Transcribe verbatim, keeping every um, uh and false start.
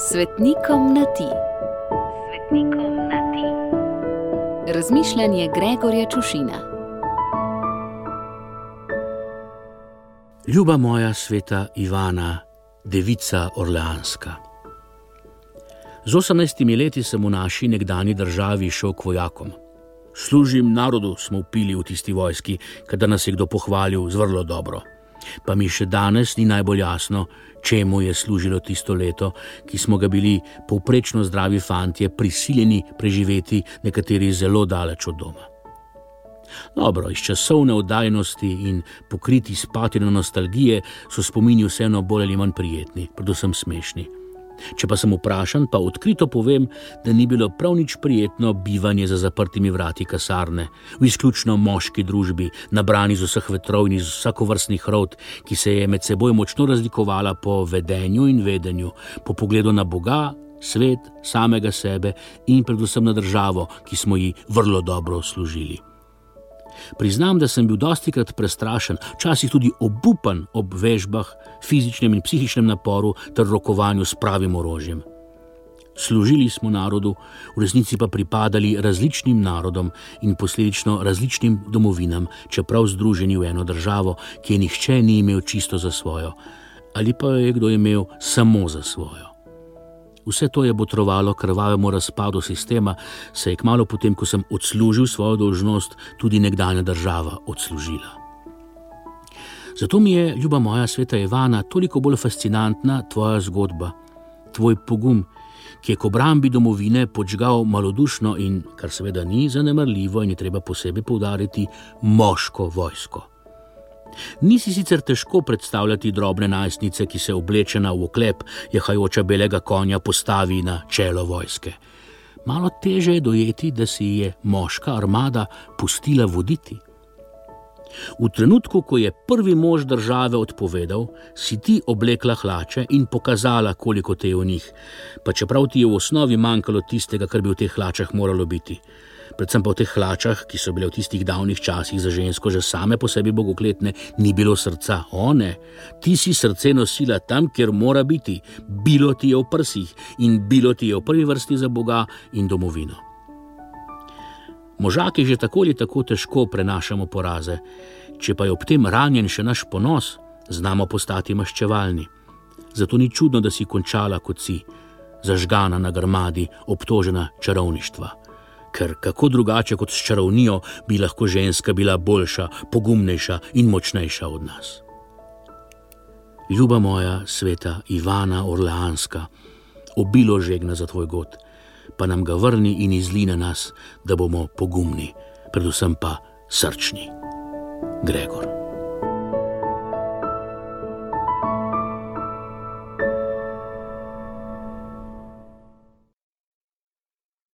Svetnikom na ti. Svetnikom na ti. Razmišljanje Gregorja Čušina. Ljuba moja sveta Ivana, devica Orleanska. Z osemnajstimi leti sem v naši nekdani državi šel k vojakom. Služim narodu, smo vpili v tisti vojski, kadar nas je kdo pohvalil zvrlo dobro. Pa mi še danes ni najbolj jasno, čemu je služilo tisto leto, ki smo ga bili povprečno zdravi fantje prisiljeni preživeti, nekateri zelo daleč od doma. Dobro, iz časovne oddaljenosti in pokriti s patino nostalgije so spomini vseeno bolj ali manj prijetni, predvsem smešni. Če pa sem vprašan, pa odkrito povem, da ni bilo prav nič prijetno bivanje za zaprtimi vrati kasarne, v izključno moški družbi, nabrani z vseh vetrov in iz vsakovrstnih rod, ki se je med seboj močno razlikovala po vedenju in vedenju, po pogledu na Boga, svet, samega sebe in predvsem na državo, ki smo ji vrlo dobro služili. Priznam, da sem bil dostikrat prestrašen, včasih tudi obupan ob vežbah, fizičnem in psihičnem naporu ter rokovanju s pravim orožjem. Služili smo narodu, v resnici pa pripadali različnim narodom in posledično različnim domovinam, čeprav združeni v eno državo, ki je nihče ni imel čisto za svojo, ali pa je kdo imel samo za svojo. Vse to je botrovalo krvavemu razpadu sistema, saj je kmalu potem, ko sem odslužil svojo dolžnost, tudi nekdanja država odslužila. Zato mi je, ljuba moja sveta Ivana, toliko bolj fascinantna tvoja zgodba, tvoj pogum, ki je k obrambi domovine podžgal malodušno in, kar seveda ni zanemarljivo in je treba posebej poudariti, moško vojsko. Nisi sicer težko predstavljati drobne najstnice, ki se oblečena v oklep, jahajoča belega konja postavi na čelo vojske. Malo teže je dojeti, da si je moška armada pustila voditi. V trenutku, ko je prvi mož države odpovedal, si ti oblekla hlače in pokazala, koliko te je v njih, pa čeprav ti je v osnovi manjkalo tistega, kar bi v teh hlačah moralo biti. Predvsem pa v teh hlačah, ki so bile v tistih davnih časih za žensko že same po sebi bogokletne, ni bilo srca. O ne, ti si srce nosila tam, kjer mora biti, bilo ti je v prsih in bilo ti je v prvi vrsti za Boga in domovino. Možaki že tako ali tako težko prenašamo poraze, če pa je ob tem ranjen še naš ponos, znamo postati maščevalni. Zato ni čudno, da si končala kot si, zažgana na grmadi, obtožena čarovništva. Ker kako drugače kot s čarovnijo bi lahko ženska bila boljša, pogumnejša in močnejša od nas. Ljuba moja sveta Ivana Orleanska, obilo žegna za tvoj god, pa nam ga vrni in izli na nas, da bomo pogumni, predvsem pa srčni. Gregor.